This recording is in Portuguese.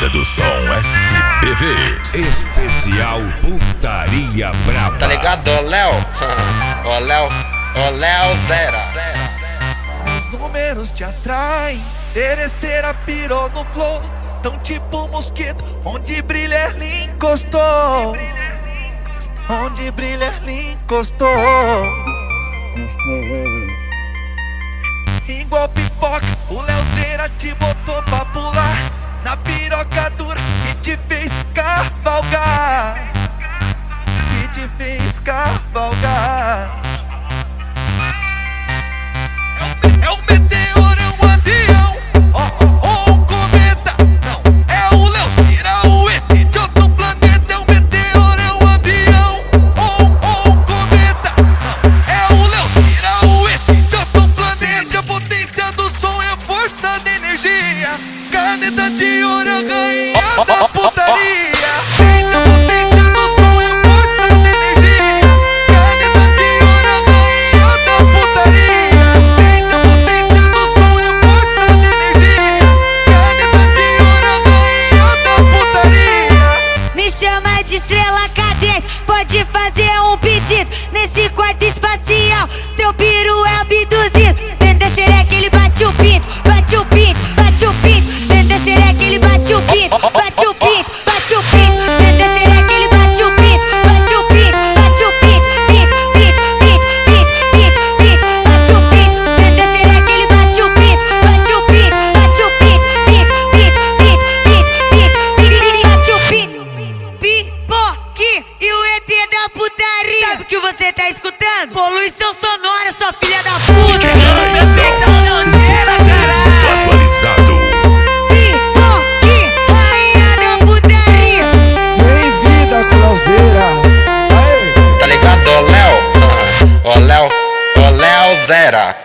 Banda do Som SPV. Especial Putaria Braba. Tá ligado, ô Léo? Ô Léo Zera. Os números te atraem, terceira pirou no flow. Tão tipo mosquito, onde brilha ele encostou. Onde brilha ele encostou. Igual pipoca, o Léozeira te botou pra pular na piroca dura e te fez cavalgar. E te fez cavalgar. É um meteoro, é um avião, ou um cometa. Não, é o Léozeira, o ET de outro planeta. É um meteoro, é um avião, ou um cometa. Não, é o Léozeira, o ET de outro planeta. A potência do som é a força da energia. Caneta de ouro, a rainha da putaria. Sente a potência do som é a força da energia. Caneta de ouro, a rainha da putaria. Sente a potência do som é a força da energia. Caneta de ouro, a rainha da putaria. Me chama de estrela cadente, pode fazer um pedido. Nesse quarto espacial, teu piru é abduzido. Dentro da xereca ele bate o pinto, bate o pinto, bate o pinto. Dentro da xereca ele bate o pinto, bate o pinto, bate o pinto. Dentro da xereca ele bate o pinto, bate o pinto, bate o pinto. Pinto, pinto, pinto, pinto, pinto, pinto, bate o pinto. Dentro da xereca ele bate o pinto, bate o pinto, bate o pinto. Pinto, pinto, pinto, pinto, pinto, pinto, bate o pinto. Pipoque e o ET da putaria. Sabe o que você tá escutando? Poluição sonora, sua filha da puta. Atualizado. Pipoque, rainha da putaria. Bem-vinda com Léozeira. Tá ligado, ô Léo? Ô Léo Zera.